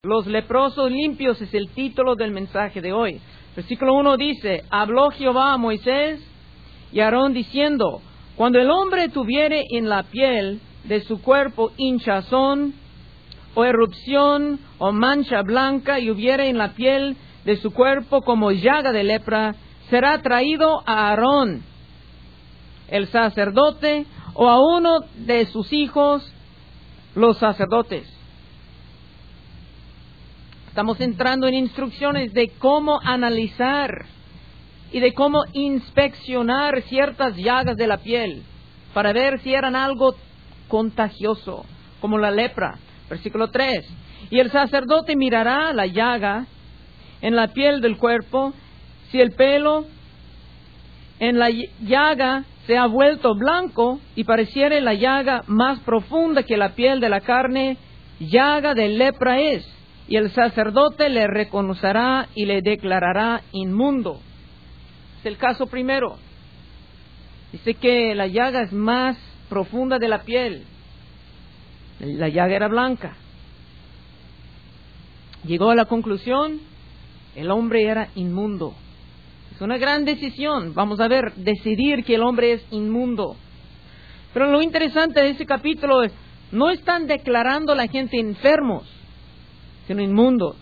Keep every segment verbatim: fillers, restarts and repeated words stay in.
Los leprosos limpios es el título del mensaje de hoy. Versículo uno dice, habló Jehová a Moisés y a Aarón diciendo, cuando el hombre tuviere en la piel de su cuerpo hinchazón, o erupción, o mancha blanca, y hubiere en la piel de su cuerpo como llaga de lepra, será traído a Aarón, el sacerdote, o a uno de sus hijos, los sacerdotes. Estamos entrando en instrucciones de cómo analizar y de cómo inspeccionar ciertas llagas de la piel para ver si eran algo contagioso, como la lepra. Versículo tres. Y el sacerdote mirará la llaga en la piel del cuerpo, si el pelo en la llaga se ha vuelto blanco y pareciere la llaga más profunda que la piel de la carne, llaga de lepra es. Y el sacerdote le reconocerá y le declarará inmundo. Es el caso primero. Dice que la llaga es más profunda de la piel. La llaga era blanca. Llegó a la conclusión, el hombre era inmundo. Es una gran decisión. Vamos a ver, decidir que el hombre es inmundo. Pero lo interesante de ese capítulo es, no están declarando a la gente enfermos, sino inmundos.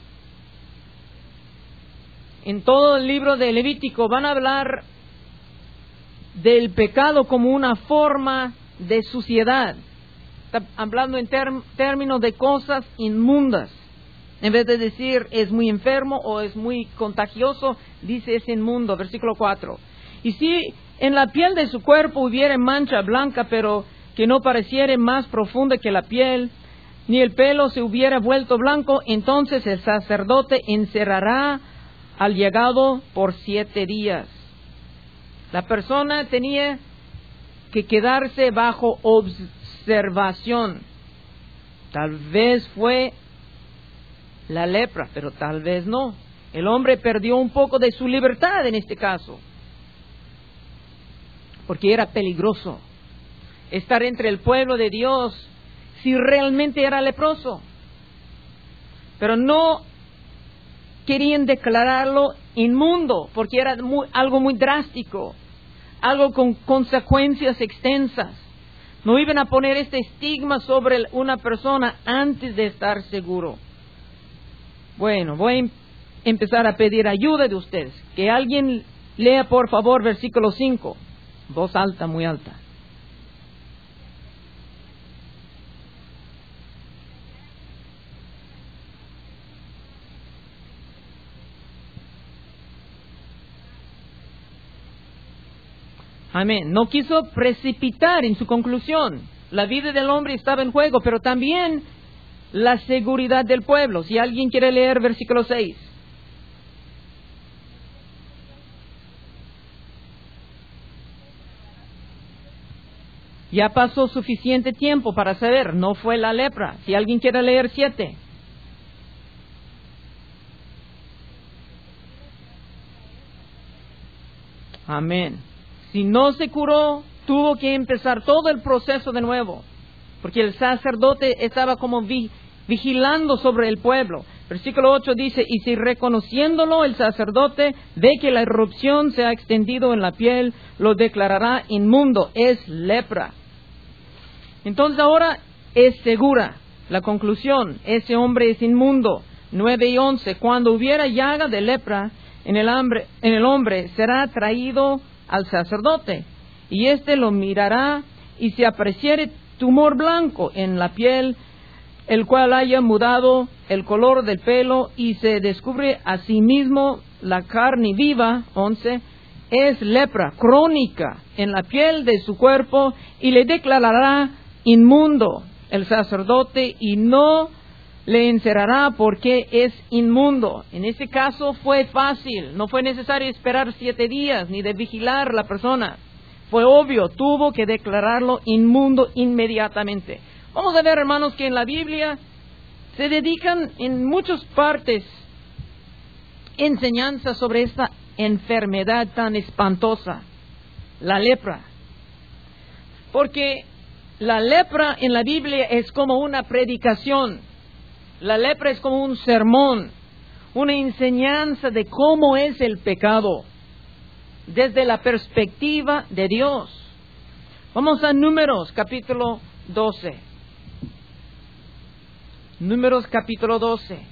En todo el libro de Levítico van a hablar del pecado como una forma de suciedad. Está hablando en term- términos de cosas inmundas. En vez de decir es muy enfermo o es muy contagioso, dice es inmundo. Versículo cuatro. Y si en la piel de su cuerpo hubiere mancha blanca, pero que no pareciere más profunda que la piel, ni el pelo se hubiera vuelto blanco, entonces el sacerdote encerrará al llegado por siete días. La persona tenía que quedarse bajo observación. Tal vez fue la lepra, pero tal vez no. El hombre perdió un poco de su libertad en este caso, porque era peligroso estar entre el pueblo de Dios si realmente era leproso. Pero no querían declararlo inmundo, porque era muy, algo muy drástico, algo con consecuencias extensas. No iban a poner este estigma sobre una persona antes de estar seguro. Bueno, voy a em- empezar a pedir ayuda de ustedes. Que alguien lea por favor versículo cinco, voz alta, muy alta. Amén. No quiso precipitar en su conclusión. La vida del hombre estaba en juego, pero también la seguridad del pueblo. Si alguien quiere leer versículo seis. Ya pasó suficiente tiempo para saber, no fue la lepra. Si alguien quiere leer siete. Amén. Si no se curó, tuvo que empezar todo el proceso de nuevo, porque el sacerdote estaba como vi, vigilando sobre el pueblo. Versículo ocho dice, y si reconociéndolo el sacerdote ve que la erupción se ha extendido en la piel, lo declarará inmundo, es lepra. Entonces ahora es segura la conclusión, ese hombre es inmundo. nueve y once, cuando hubiera llaga de lepra en el, hambre, en el hombre, será traído al sacerdote, y éste lo mirará, y si apareciere tumor blanco en la piel, el cual haya mudado el color del pelo, y se descubre a sí mismo la carne viva, once, es lepra crónica en la piel de su cuerpo, y le declarará inmundo el sacerdote, y no le encerrará porque es inmundo. En este caso fue fácil, no fue necesario esperar siete días ni de vigilar la persona. Fue obvio, tuvo que declararlo inmundo inmediatamente. Vamos a ver, hermanos, que en la Biblia se dedican en muchas partes enseñanzas sobre esta enfermedad tan espantosa, la lepra. Porque la lepra en la Biblia es como una predicación. La lepra es como un sermón, una enseñanza de cómo es el pecado, desde la perspectiva de Dios. Vamos a Números, capítulo doce. Números, capítulo doce.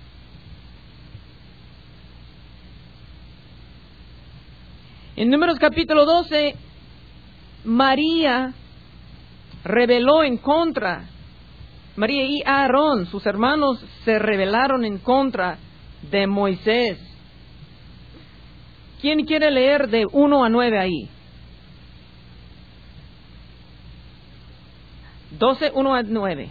En Números, capítulo doce, María rebeló en contra. María y Aarón, sus hermanos, se rebelaron en contra de Moisés. ¿Quién quiere leer de uno a nueve ahí? doce, uno a nueve.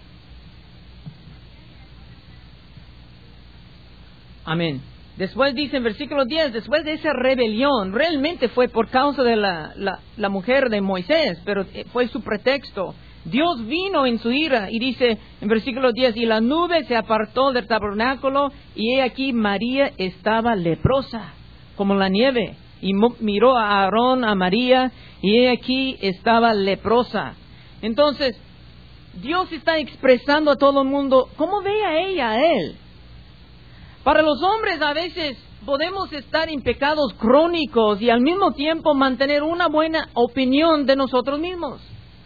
Amén. Después dice en versículo diez, después de esa rebelión, realmente fue por causa de la, la, la mujer de Moisés, pero fue su pretexto. Dios vino en su ira y dice en versículo diez, y la nube se apartó del tabernáculo y he aquí María estaba leprosa como la nieve. Y miró a Aarón, a María, y he aquí estaba leprosa. Entonces, Dios está expresando a todo el mundo cómo ve a ella, a él. Para los hombres a veces podemos estar en pecados crónicos y al mismo tiempo mantener una buena opinión de nosotros mismos.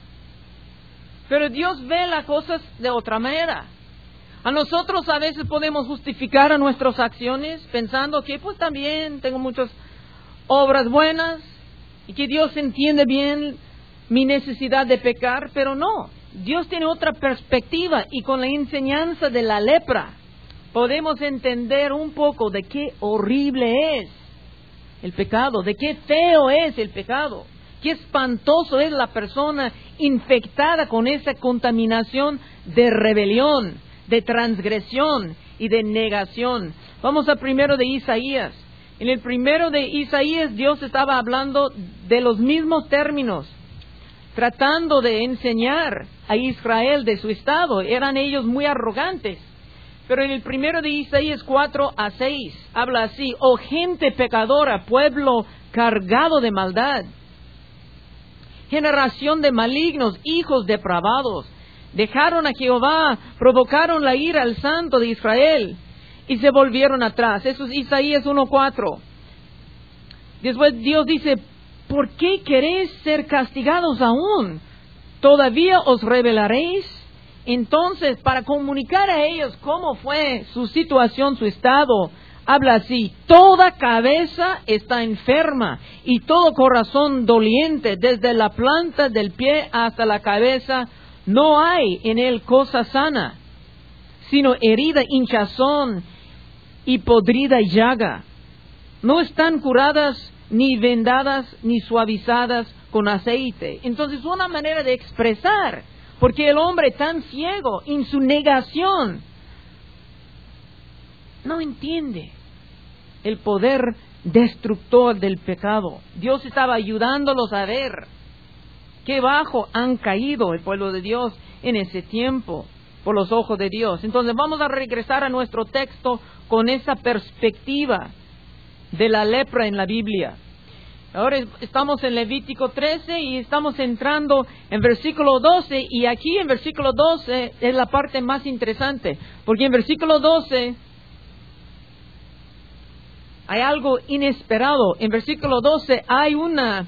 Pero Dios ve las cosas de otra manera. A nosotros a veces podemos justificar a nuestras acciones pensando que pues también tengo muchas obras buenas y que Dios entiende bien mi necesidad de pecar, pero no. Dios tiene otra perspectiva y con la enseñanza de la lepra podemos entender un poco de qué horrible es el pecado, de qué feo es el pecado, qué espantoso es la persona infectada con esa contaminación de rebelión, de transgresión y de negación. Vamos al primero de Isaías. En el primero de Isaías Dios estaba hablando de los mismos términos, tratando de enseñar a Israel de su estado. Eran ellos muy arrogantes. Pero en el primero de Isaías cuatro a seis habla así: oh gente pecadora, pueblo cargado de maldad, generación de malignos, hijos depravados, dejaron a Jehová, provocaron la ira al Santo de Israel y se volvieron atrás. Eso es Isaías uno cuatro. Después Dios dice: ¿por qué queréis ser castigados aún? ¿Todavía os rebelaréis? Entonces, para comunicar a ellos cómo fue su situación, su estado, habla así: toda cabeza está enferma y todo corazón doliente, desde la planta del pie hasta la cabeza, no hay en él cosa sana, sino herida, hinchazón y podrida llaga. No están curadas, ni vendadas, ni suavizadas con aceite. Entonces, una manera de expresar, porque el hombre tan ciego en su negación no entiende el poder destructor del pecado. Dios estaba ayudándolos a ver qué bajo han caído el pueblo de Dios en ese tiempo por los ojos de Dios. Entonces vamos a regresar a nuestro texto con esa perspectiva de la lepra en la Biblia. Ahora estamos en Levítico trece y estamos entrando en versículo doce, y aquí en versículo doce es la parte más interesante, porque en versículo doce hay algo inesperado. En versículo doce hay una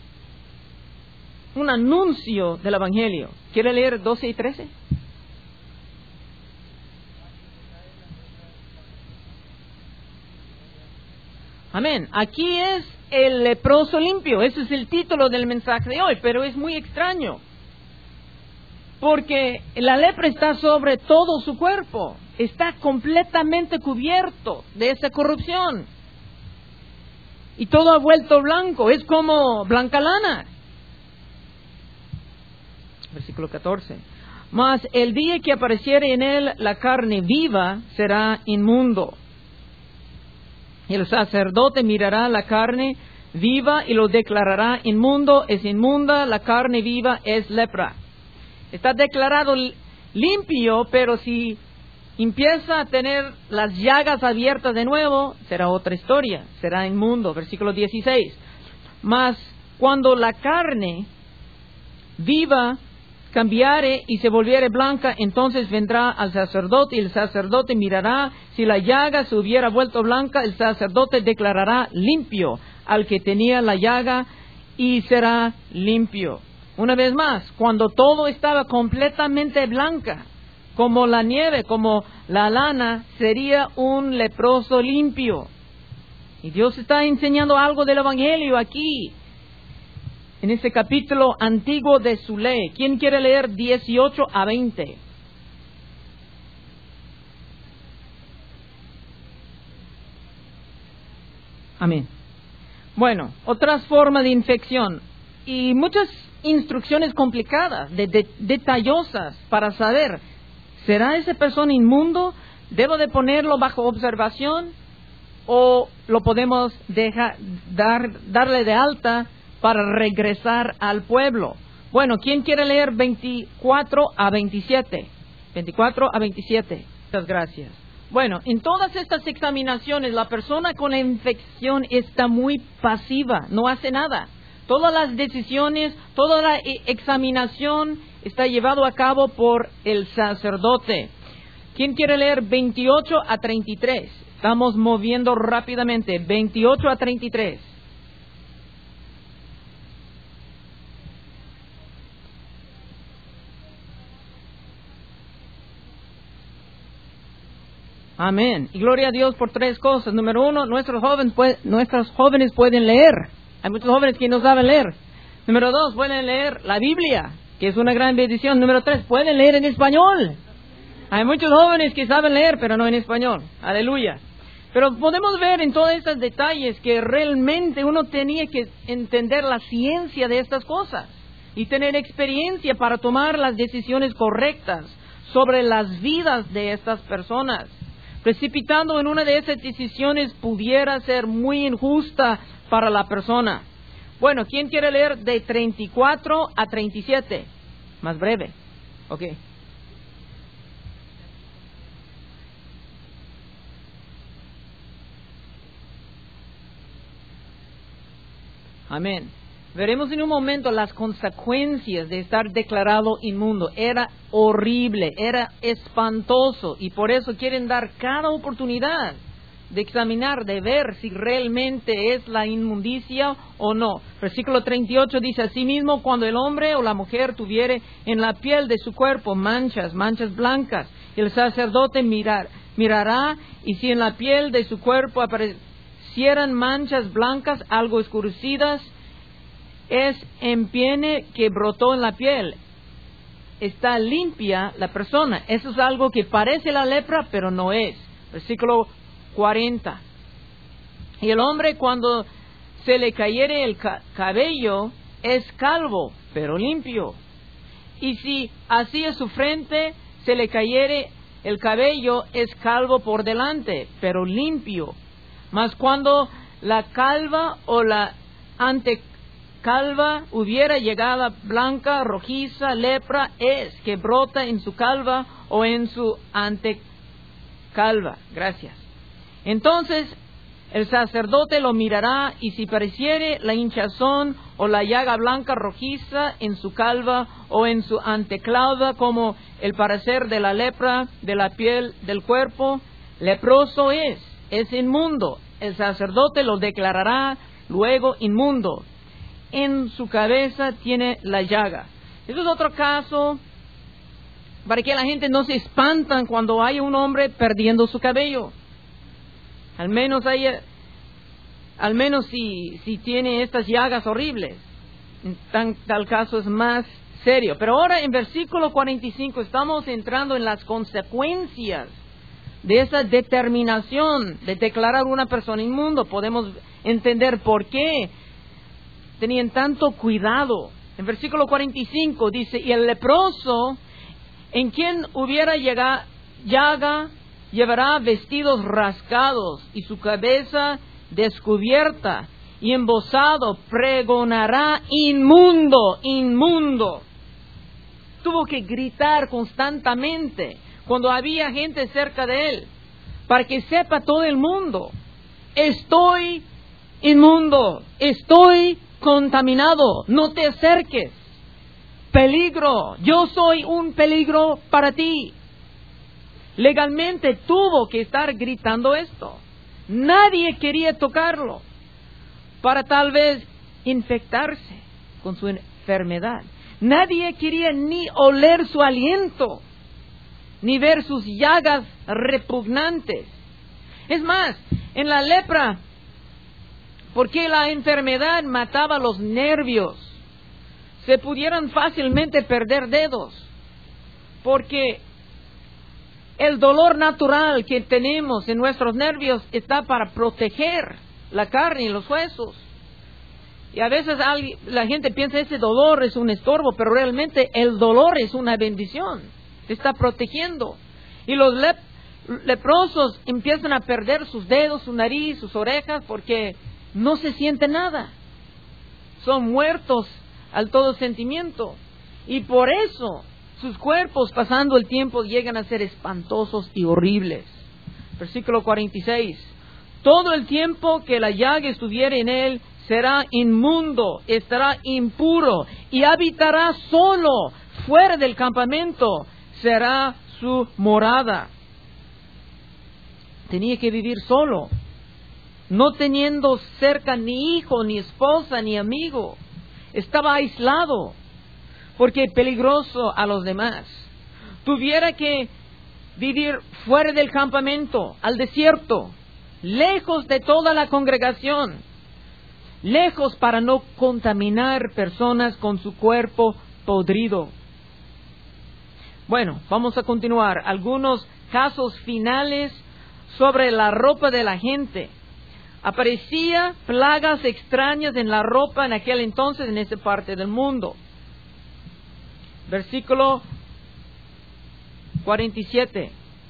un anuncio del Evangelio. ¿Quiere leer doce y trece? Amén. Aquí es el leproso limpio. Ese es el título del mensaje de hoy, pero es muy extraño, porque la lepra está sobre todo su cuerpo. Está completamente cubierto de esa corrupción. Y todo ha vuelto blanco. Es como blanca lana. Versículo catorce. Mas el día que apareciere en él la carne viva será inmundo. El sacerdote mirará la carne viva y lo declarará inmundo. Es inmunda, la carne viva es lepra. Está declarado limpio, pero si empieza a tener las llagas abiertas de nuevo, será otra historia, será inmundo. Versículo dieciséis. Mas cuando la carne viva cambiare y se volviere blanca, entonces vendrá al sacerdote y el sacerdote mirará. Si la llaga se hubiera vuelto blanca, el sacerdote declarará limpio al que tenía la llaga y será limpio. Una vez más, cuando todo estaba completamente blanca, como la nieve, como la lana, sería un leproso limpio. Y Dios está enseñando algo del Evangelio aquí, en este capítulo antiguo de su ley. ¿Quién quiere leer dieciocho a veinte? Amén. Bueno, otras formas de infección y muchas instrucciones complicadas, de, de, detallosas para saber, ¿será esa persona inmundo? ¿Debo de ponerlo bajo observación? ¿O lo podemos dejar, dar, darle de alta para regresar al pueblo? Bueno, ¿quién quiere leer veinticuatro a veintisiete? veinticuatro a veintisiete. Muchas gracias. Bueno, en todas estas examinaciones, la persona con la infección está muy pasiva, no hace nada. Todas las decisiones, toda la examinación está llevado a cabo por el sacerdote. ¿Quién quiere leer veintiocho a treinta y tres? Estamos moviendo rápidamente. veintiocho a treinta y tres. Amén. Y gloria a Dios por tres cosas. Número uno, nuestros jóvenes, nuestros jóvenes pueden leer. Hay muchos jóvenes que no saben leer. Número dos, pueden leer la Biblia, que es una gran bendición. Número tres, pueden leer en español. Hay muchos jóvenes que saben leer, pero no en español. Aleluya. Pero podemos ver en todos estos detalles que realmente uno tenía que entender la ciencia de estas cosas y tener experiencia para tomar las decisiones correctas sobre las vidas de estas personas. Precipitando en una de esas decisiones pudiera ser muy injusta para la persona. Bueno, ¿quién quiere leer de treinta y cuatro a treinta y siete? Más breve. Ok. Amén. Veremos en un momento las consecuencias de estar declarado inmundo. Era horrible, era espantoso, y por eso quieren dar cada oportunidad de examinar, de ver si realmente es la inmundicia o no. Versículo treinta y ocho dice: asimismo, cuando el hombre o la mujer tuviere en la piel de su cuerpo manchas, manchas blancas, el sacerdote mirar, mirará, y si en la piel de su cuerpo aparecieran manchas blancas, algo escurecidas, es empiene que brotó en la piel. Está limpia la persona. Eso es algo que parece la lepra, pero no es. Versículo cuarenta. Y el hombre, cuando se le cayere el ca- cabello, es calvo, pero limpio. Y si así es su frente, se le cayere el cabello, es calvo por delante, pero limpio. Mas cuando la calva o la antecalva hubiera llegado blanca, rojiza, lepra, es que brota en su calva o en su antecalva. Gracias. Entonces el sacerdote lo mirará, y si pareciere la hinchazón o la llaga blanca rojiza en su calva o en su antecalva, como el parecer de la lepra de la piel del cuerpo, leproso es, es inmundo. El sacerdote lo declarará luego inmundo. En su cabeza tiene la llaga. Eso es otro caso para que la gente no se espantan cuando hay un hombre perdiendo su cabello. Al menos hay, al menos si, si tiene estas llagas horribles. En tan, tal caso es más serio. Pero ahora en versículo cuarenta y cinco estamos entrando en las consecuencias de esa determinación de declarar una persona inmundo. Podemos entender por qué tenían tanto cuidado. En versículo cuarenta y cinco dice: y el leproso, en quien hubiera llaga, llaga llevará vestidos rasgados y su cabeza descubierta, y embozado pregonará: inmundo, inmundo. Tuvo que gritar constantemente cuando había gente cerca de él, para que sepa todo el mundo: estoy inmundo, estoy contaminado, no te acerques. peligro, yo soy un peligro para ti. Legalmente tuvo que estar gritando esto. Nadie quería tocarlo para tal vez infectarse con su enfermedad. Nadie quería ni oler su aliento, ni ver sus llagas repugnantes. Es más, en la lepra, porque la enfermedad mataba los nervios, se pudieran fácilmente perder dedos, porque el dolor natural que tenemos en nuestros nervios está para proteger la carne y los huesos. Y a veces alguien, la gente piensa que ese dolor es un estorbo, pero realmente el dolor es una bendición. Te está protegiendo. Y los lep- leprosos empiezan a perder sus dedos, su nariz, sus orejas, porque no se siente nada. Son muertos al todo sentimiento. Y por eso sus cuerpos, pasando el tiempo, llegan a ser espantosos y horribles. Versículo cuarenta y seis. Todo el tiempo que la llaga estuviere en él, será inmundo, estará impuro, y habitará solo, fuera del campamento, será su morada. Tenía que vivir solo, no teniendo cerca ni hijo, ni esposa, ni amigo. Estaba aislado, porque peligroso a los demás. Tuviera que vivir fuera del campamento, al desierto, lejos de toda la congregación, lejos para no contaminar personas con su cuerpo podrido. Bueno, vamos a continuar. Algunos casos finales sobre la ropa de la gente. Aparecía plagas extrañas en la ropa en aquel entonces en esa parte del mundo. Versículo cuarenta y siete.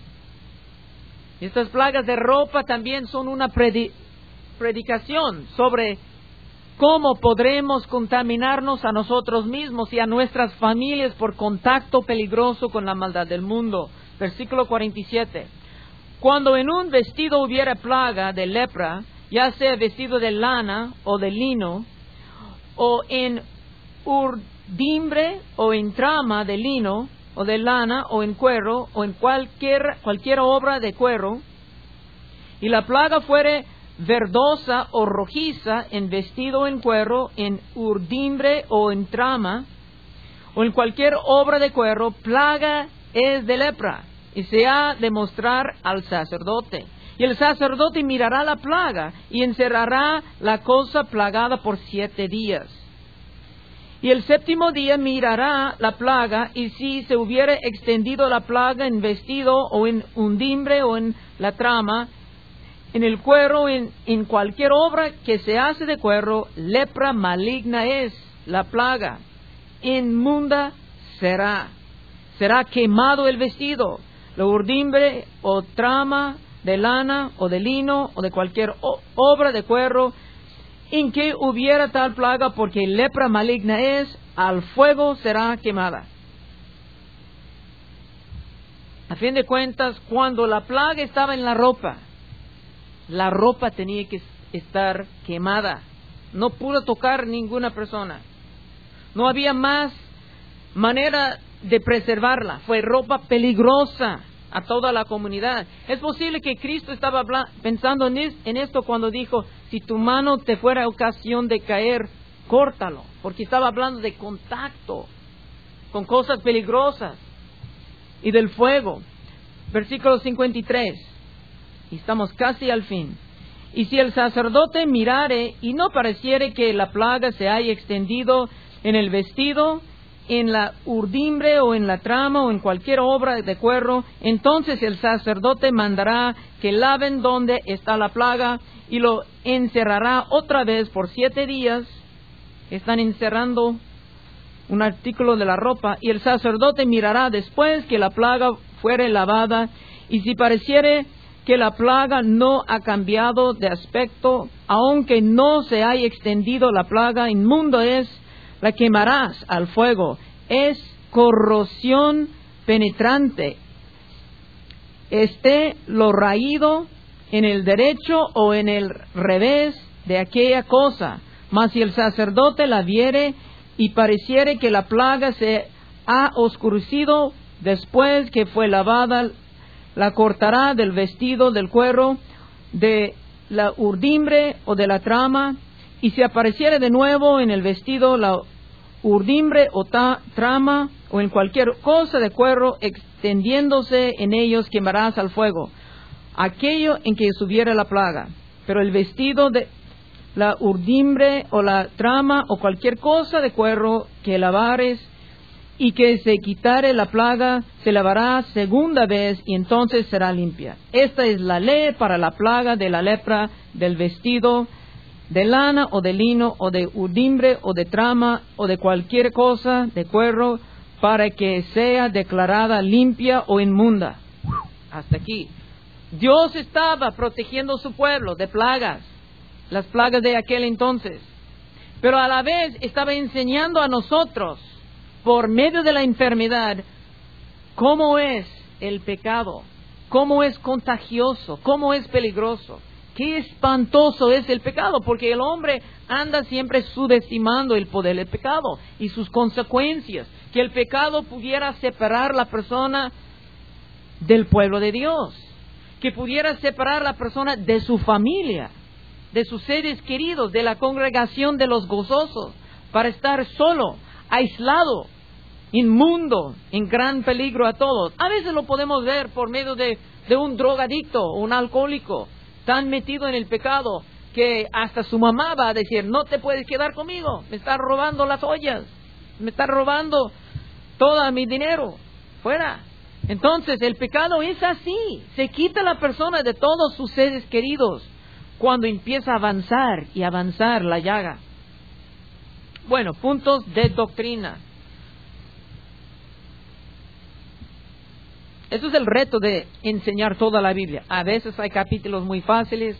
Estas plagas de ropa también son una predi- predicación sobre cómo podremos contaminarnos a nosotros mismos y a nuestras familias por contacto peligroso con la maldad del mundo. Versículo cuarenta y siete. Cuando en un vestido hubiera plaga de lepra, ya sea vestido de lana o de lino, o en urdimbre o en trama de lino, o de lana, o en cuero, o en cualquier, cualquier obra de cuero, y la plaga fuere verdosa o rojiza en vestido en cuero, en urdimbre o en trama, o en cualquier obra de cuero, plaga es de lepra, y se ha de mostrar al sacerdote. Y el sacerdote mirará la plaga, y encerrará la cosa plagada por siete días. Y el séptimo día mirará la plaga, y si se hubiere extendido la plaga en vestido, o en undimbre, o en la trama, en el cuero, en, en cualquier obra que se hace de cuero, lepra maligna es la plaga. Inmunda será. Será quemado el vestido, la urdimbre o trama de lana o de lino o de cualquier o, obra de cuero en que hubiera tal plaga, porque lepra maligna es, al fuego será quemada. A fin de cuentas, cuando la plaga estaba en la ropa, la ropa tenía que estar quemada. No pudo tocar ninguna persona. No había más manera de preservarla. Fue ropa peligrosa a toda la comunidad. Es posible que Cristo estaba habla- pensando en, es- en esto cuando dijo, si tu mano te fuera ocasión de caer, córtalo. Porque estaba hablando de contacto con cosas peligrosas y del fuego. Versículo cincuenta y tres. Y estamos casi al fin. Y si el sacerdote mirare y no pareciere que la plaga se haya extendido en el vestido, en la urdimbre o en la trama o en cualquier obra de cuero, entonces el sacerdote mandará que laven donde está la plaga y lo encerrará otra vez por siete días. Están encerrando un artículo de la ropa, y el sacerdote mirará después que la plaga fuere lavada, y si pareciere que la plaga no ha cambiado de aspecto, aunque no se haya extendido la plaga, inmundo es, la quemarás al fuego. Es corrosión penetrante. Esté lo raído en el derecho o en el revés de aquella cosa. Mas si el sacerdote la viere y pareciere que la plaga se ha oscurecido después que fue lavada, la cortará del vestido, del cuero, de la urdimbre o de la trama, y si apareciere de nuevo en el vestido la urdimbre o ta, trama, o en cualquier cosa de cuero, extendiéndose en ellos, quemarás al fuego aquello en que subiera la plaga. Pero el vestido de la urdimbre o la trama o cualquier cosa de cuero que lavares y que se quitare la plaga, se lavará segunda vez y entonces será limpia. Esta es la ley para la plaga de la lepra, del vestido de lana o de lino o de urdimbre o de trama o de cualquier cosa de cuero, para que sea declarada limpia o inmunda. Hasta aquí. Dios estaba protegiendo su pueblo de plagas, las plagas de aquel entonces, pero a la vez estaba enseñando a nosotros, por medio de la enfermedad, cómo es el pecado, cómo es contagioso, cómo es peligroso, qué espantoso es el pecado, porque el hombre anda siempre subestimando el poder del pecado y sus consecuencias, que el pecado pudiera separar a la persona del pueblo de Dios, que pudiera separar a la persona de su familia, de sus seres queridos, de la congregación de los gozosos, para estar solo, aislado, inmundo, en gran peligro a todos. A veces lo podemos ver por medio de, de un drogadicto o un alcohólico, tan metido en el pecado, que hasta su mamá va a decir, no te puedes quedar conmigo, me estás robando las ollas, me estás robando todo mi dinero, fuera. Entonces el pecado es así, se quita la persona de todos sus seres queridos cuando empieza a avanzar y avanzar la llaga. Bueno, puntos de doctrina. Eso es el reto de enseñar toda la Biblia. A veces hay capítulos muy fáciles,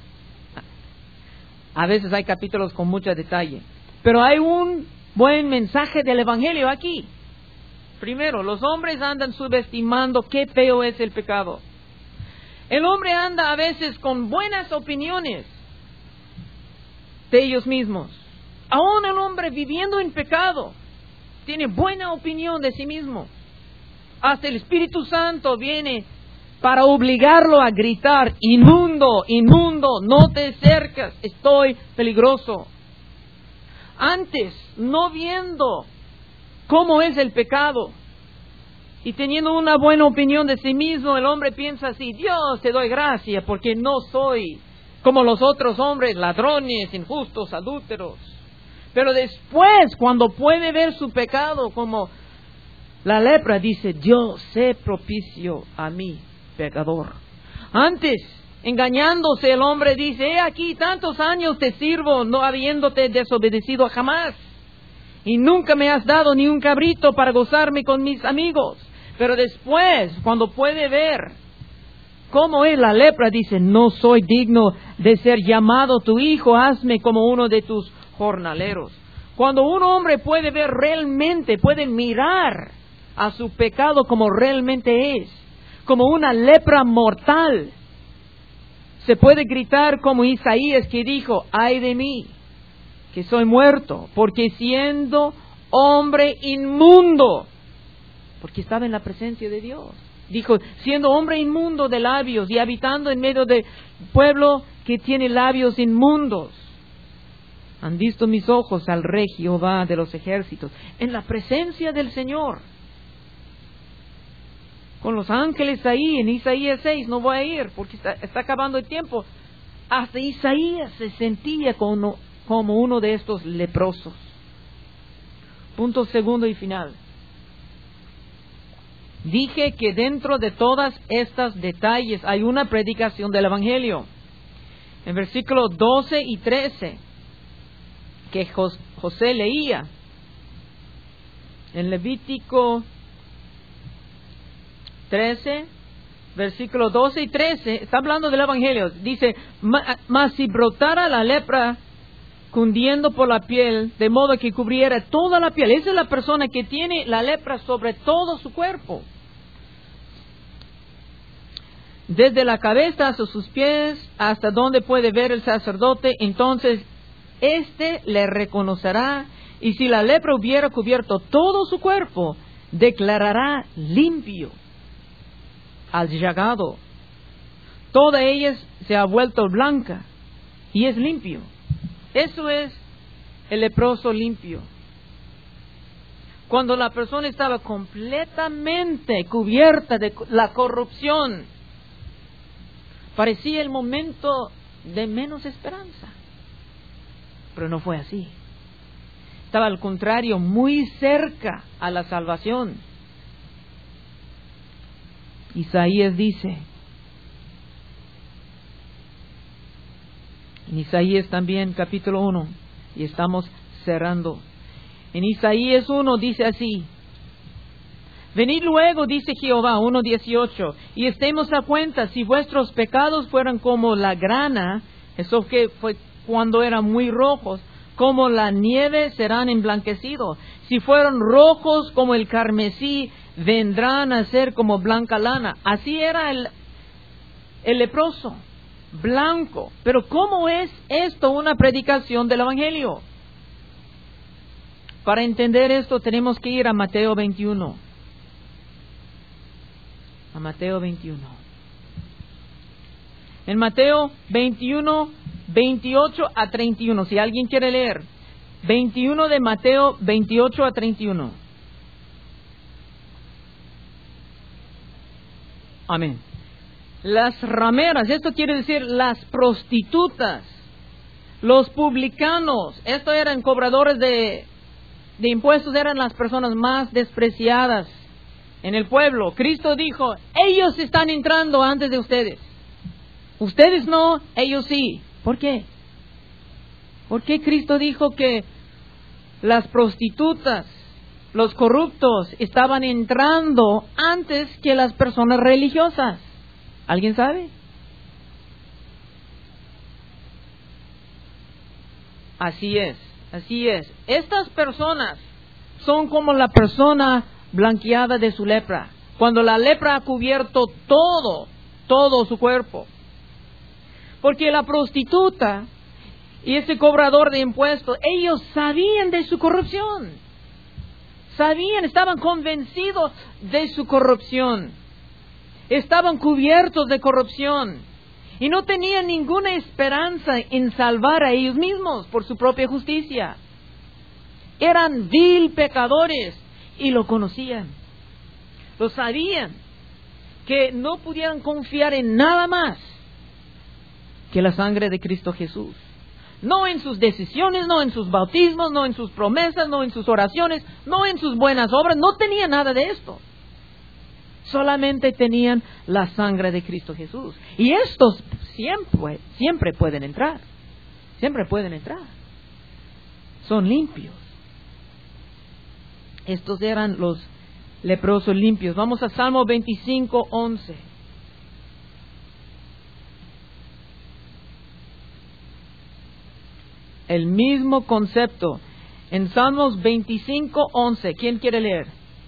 a veces hay capítulos con mucho detalle, pero hay un buen mensaje del Evangelio aquí. Primero, los hombres andan subestimando qué feo es el pecado. El hombre anda a veces con buenas opiniones de ellos mismos. Aún el hombre viviendo en pecado tiene buena opinión de sí mismo. Hasta el Espíritu Santo viene para obligarlo a gritar, inmundo, inmundo, no te acercas, estoy peligroso. Antes, no viendo cómo es el pecado y teniendo una buena opinión de sí mismo, el hombre piensa así, Dios, te doy gracia porque no soy como los otros hombres, ladrones, injustos, adúlteros. Pero después, cuando puede ver su pecado como la lepra, dice, Dios, sé propicio a mí, pecador. Antes, engañándose, el hombre dice, he aquí tantos años te sirvo, no habiéndote desobedecido jamás. Y nunca me has dado ni un cabrito para gozarme con mis amigos. Pero después, cuando puede ver cómo es la lepra, dice, no soy digno de ser llamado tu hijo, hazme como uno de tus jornaleros. Cuando un hombre puede ver realmente, puede mirar a su pecado como realmente es, como una lepra mortal, se puede gritar como Isaías, que dijo, ay de mí, que soy muerto, porque siendo hombre inmundo, porque estaba en la presencia de Dios, dijo, siendo hombre inmundo de labios y habitando en medio de pueblo que tiene labios inmundos, han visto mis ojos al Rey Jehová de los ejércitos, en la presencia del Señor, con los ángeles ahí, en Isaías seis, no voy a ir porque está, está acabando el tiempo. Hasta Isaías se sentía como, como uno de estos leprosos. Punto segundo y final. Dije que dentro de todas estas detalles hay una predicación del Evangelio. En versículos doce y trece, que José leía, en Levítico trece, versículos doce y trece, está hablando del Evangelio. Dice, mas si brotara la lepra cundiendo por la piel, de modo que cubriera toda la piel. Esa es la persona que tiene la lepra sobre todo su cuerpo, desde la cabeza hasta sus pies, hasta donde puede ver el sacerdote. Entonces éste le reconocerá Y si la lepra hubiera cubierto todo su cuerpo, declarará limpio al llagado. Toda ella se ha vuelto blanca y es limpio. Eso es el leproso limpio. Cuando la persona estaba completamente cubierta de la corrupción, parecía el momento de menos esperanza. Pero no fue así. Estaba al contrario, muy cerca a la salvación. Isaías dice, en Isaías también capítulo uno, y estamos cerrando. En Isaías uno dice así: venid luego, dice Jehová, uno dieciocho, y estemos a cuenta, si vuestros pecados fueran como la grana, eso que fue cuando eran muy rojos, como la nieve serán emblanquecidos. Si fueron rojos como el carmesí, vendrán a ser como blanca lana. Así era el, el leproso, blanco. Pero ¿cómo es esto una predicación del Evangelio? Para entender esto tenemos que ir a Mateo veintiuno. A Mateo veintiuno. En Mateo veintiuno, veintiocho a treinta y uno. Si alguien quiere leer. veintiuno de Mateo, veintiocho a treinta y uno. Amén. Las rameras, esto quiere decir las prostitutas, los publicanos, estos eran cobradores de, de impuestos, eran las personas más despreciadas en el pueblo. Cristo dijo, ellos están entrando antes de ustedes. Ustedes no, ellos sí. ¿Por qué? ¿Por qué Cristo dijo que las prostitutas, los corruptos, estaban entrando antes que las personas religiosas? ¿Alguien sabe? Así es, así es. Estas personas son como la persona blanqueada de su lepra. Cuando la lepra ha cubierto todo, todo su cuerpo. Porque la prostituta y ese cobrador de impuestos, ellos sabían de su corrupción. Sabían, estaban convencidos de su corrupción. Estaban cubiertos de corrupción. Y no tenían ninguna esperanza en salvar a ellos mismos por su propia justicia. Eran vil pecadores y lo conocían. Lo sabían. Que no pudieran confiar en nada más que la sangre de Cristo Jesús. No en sus decisiones, no en sus bautismos, no en sus promesas, no en sus oraciones, no en sus buenas obras. No tenían nada de esto. Solamente tenían la sangre de Cristo Jesús. Y estos siempre, siempre pueden entrar. Siempre pueden entrar. Son limpios. Estos eran los leprosos limpios. Vamos a Salmo veinticinco, once. El mismo concepto. En Salmos veinticinco, once. ¿Quién quiere leer?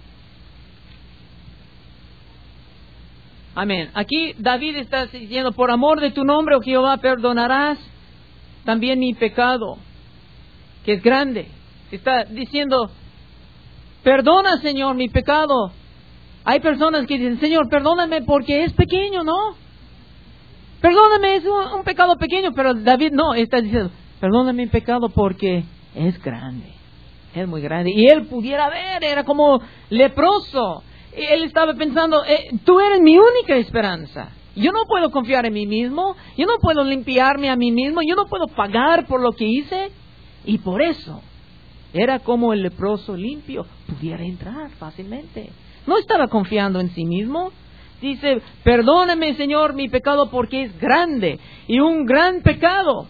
Amén. Aquí David está diciendo, por amor de tu nombre, oh Jehová, perdonarás también mi pecado, que es grande. Está diciendo, perdona, Señor, mi pecado. Hay personas que dicen, Señor, perdóname porque es pequeño, ¿no? Perdóname, es un, un pecado pequeño, pero David no, está diciendo, perdóname mi pecado porque es grande, es muy grande. Y él pudiera ver, era como leproso. Él estaba pensando, eh, tú eres mi única esperanza. Yo no puedo confiar en mí mismo, yo no puedo limpiarme a mí mismo, yo no puedo pagar por lo que hice. Y por eso, era como el leproso limpio pudiera entrar fácilmente. No estaba confiando en sí mismo. Dice, perdóname, Señor, mi pecado porque es grande y un gran pecado.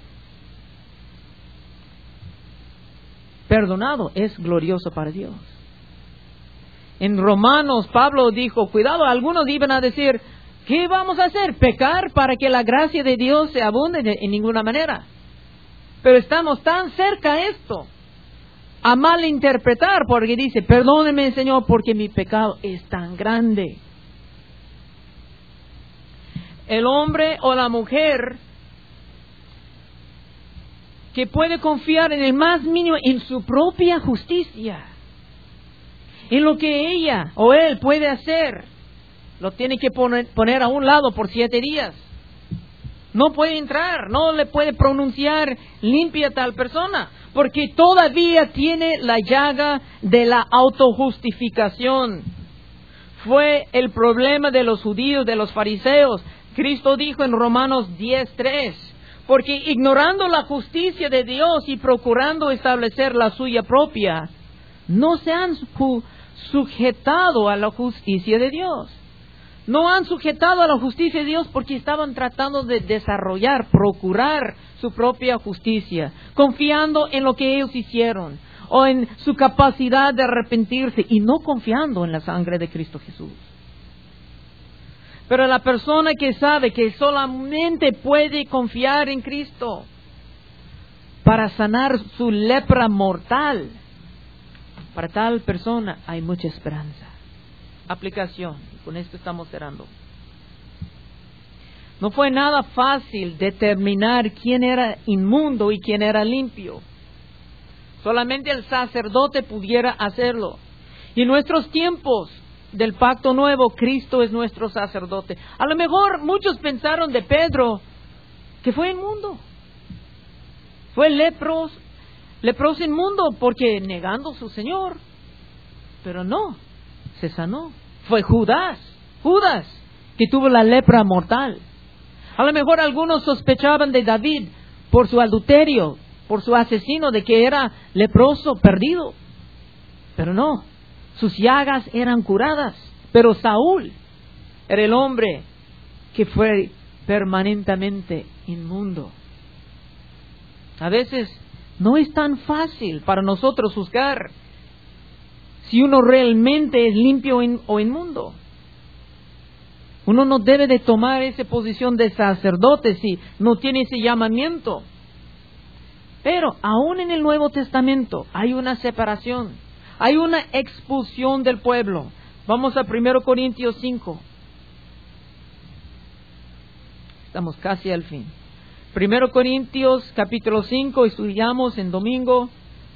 Perdonado es glorioso para Dios. En Romanos, Pablo dijo, cuidado, algunos iban a decir, ¿qué vamos a hacer? ¿Pecar para que la gracia de Dios se abunde? En ninguna manera. Pero estamos tan cerca a esto, a malinterpretar, porque dice, perdóneme, Señor, porque mi pecado es tan grande. El hombre o la mujer que puede confiar en el más mínimo, en su propia justicia, en lo que ella o él puede hacer, lo tiene que poner, poner a un lado por siete días. No puede entrar, no le puede pronunciar limpia a tal persona, porque todavía tiene la llaga de la autojustificación. Fue el problema de los judíos, de los fariseos. Cristo dijo en Romanos diez tres, porque ignorando la justicia de Dios y procurando establecer la suya propia, no se han su- sujetado a la justicia de Dios. No han sujetado a la justicia de Dios porque estaban tratando de desarrollar, procurar su propia justicia, confiando en lo que ellos hicieron o en su capacidad de arrepentirse y no confiando en la sangre de Cristo Jesús. Pero la persona que sabe que solamente puede confiar en Cristo para sanar su lepra mortal, para tal persona hay mucha esperanza. Aplicación. Con esto estamos cerrando. No fue nada fácil determinar quién era inmundo y quién era limpio. Solamente el sacerdote pudiera hacerlo. Y en nuestros tiempos del pacto nuevo, Cristo es nuestro sacerdote. A lo mejor muchos pensaron de Pedro que fue inmundo. Fue lepros, leproso inmundo porque negando a su Señor. Pero no, se sanó. Fue Judas, Judas, que tuvo la lepra mortal. A lo mejor algunos sospechaban de David por su adulterio, por su asesino, de que era leproso perdido. Pero no, sus llagas eran curadas. Pero Saúl era el hombre que fue permanentemente inmundo. A veces no es tan fácil para nosotros juzgar si uno realmente es limpio o inmundo. Uno no debe de tomar esa posición de sacerdote si no tiene ese llamamiento. Pero aún en el Nuevo Testamento hay una separación, hay una expulsión del pueblo. Vamos a primero Corintios cinco. Estamos casi al fin. primero Corintios capítulo cinco, estudiamos en domingo.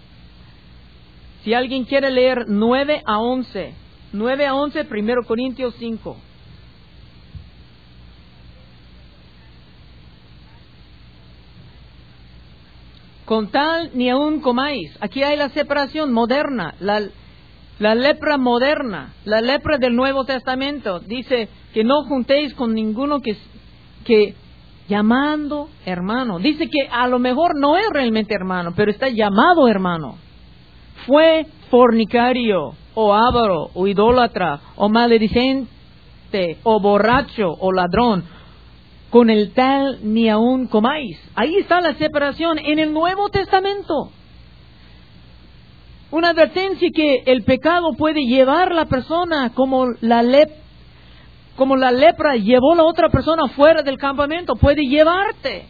Si alguien quiere leer nueve a once, nueve a once, primero Corintios cinco. Con tal ni aún comáis. Aquí hay la separación moderna, la, la lepra moderna, la lepra del Nuevo Testamento. Dice que no juntéis con ninguno que, que llamando hermano. Dice que a lo mejor no es realmente hermano, pero está llamado hermano. Fue fornicario, o avaro, o idólatra, o maledicente, o borracho, o ladrón. Con el tal ni aún comáis. Ahí está la separación en el Nuevo Testamento. Una advertencia que el pecado puede llevar a la persona como la, lep, como la lepra llevó a la otra persona fuera del campamento. Puede llevarte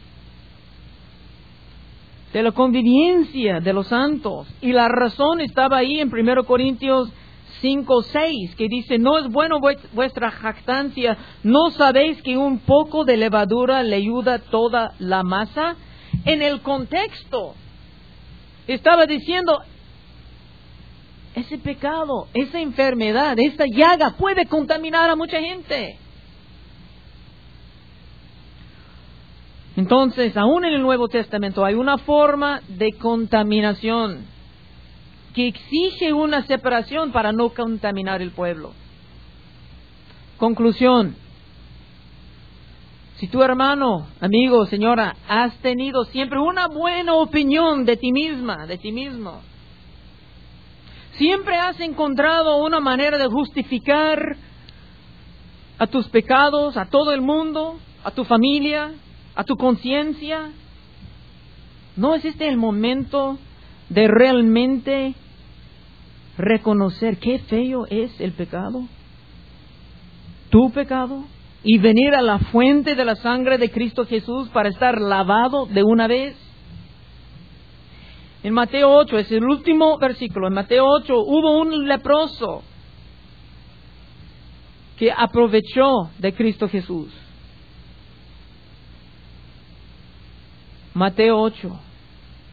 de la convivencia de los santos. Y la razón estaba ahí en primero Corintios cinco seis, que dice, no es bueno vuestra jactancia, ¿no sabéis que un poco de levadura le ayuda toda la masa? En el contexto estaba diciendo, ese pecado, esa enfermedad, esa llaga puede contaminar a mucha gente. Entonces, aún en el Nuevo Testamento hay una forma de contaminación que exige una separación para no contaminar el pueblo. Conclusión. Si tu hermano, amigo, señora, has tenido siempre una buena opinión de ti misma, de ti mismo, siempre has encontrado una manera de justificar a tus pecados, a todo el mundo, a tu familia, a tu conciencia, ¿no es este el momento de realmente reconocer qué feo es el pecado? Tu pecado. Y venir a la fuente de la sangre de Cristo Jesús para estar lavado de una vez. En Mateo ocho, es el último versículo. En Mateo ocho hubo un leproso que aprovechó de Cristo Jesús. Mateo ocho.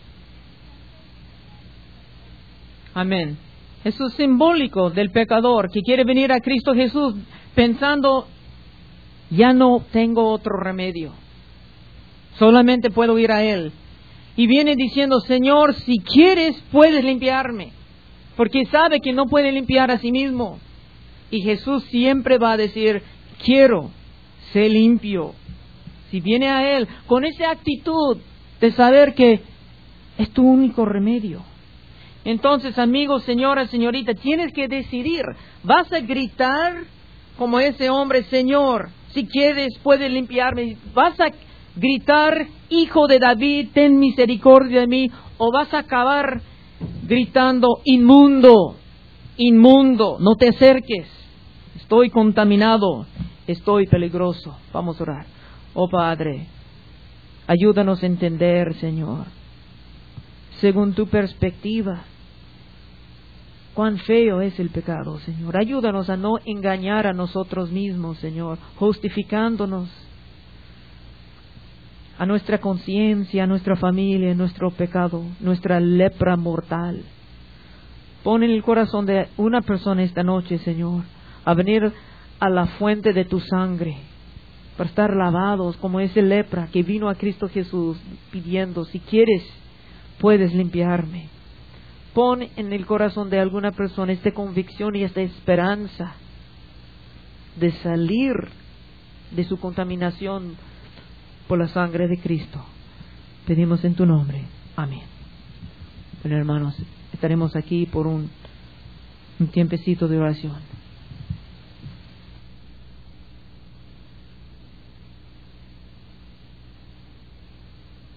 Amén. Eso es simbólico del pecador que quiere venir a Cristo Jesús pensando, ya no tengo otro remedio. Solamente puedo ir a Él. Y viene diciendo, Señor, si quieres, puedes limpiarme. Porque sabe que no puede limpiar a sí mismo. Y Jesús siempre va a decir, quiero, sé limpio. Si viene a Él con esa actitud de saber que es tu único remedio. Entonces, amigos, señora, señorita, tienes que decidir. ¿Vas a gritar como ese hombre, Señor, si quieres, puedes limpiarme? ¿Vas a gritar, Hijo de David, ten misericordia de mí? ¿O vas a acabar gritando, inmundo, inmundo, no te acerques, estoy contaminado, estoy peligroso? Vamos a orar. Oh Padre, ayúdanos a entender, Señor, según tu perspectiva, cuán feo es el pecado, Señor. Ayúdanos a no engañar a nosotros mismos, Señor, justificándonos a nuestra conciencia, a nuestra familia, nuestro pecado, nuestra lepra mortal. Pon en el corazón de una persona esta noche, Señor, a venir a la fuente de tu sangre, para estar lavados como ese lepra que vino a Cristo Jesús pidiendo, si quieres, puedes limpiarme. Pon en el corazón de alguna persona esta convicción y esta esperanza de salir de su contaminación por la sangre de Cristo. Pedimos en tu nombre. Amén. Bueno, hermanos, estaremos aquí por un, un tiempecito de oración.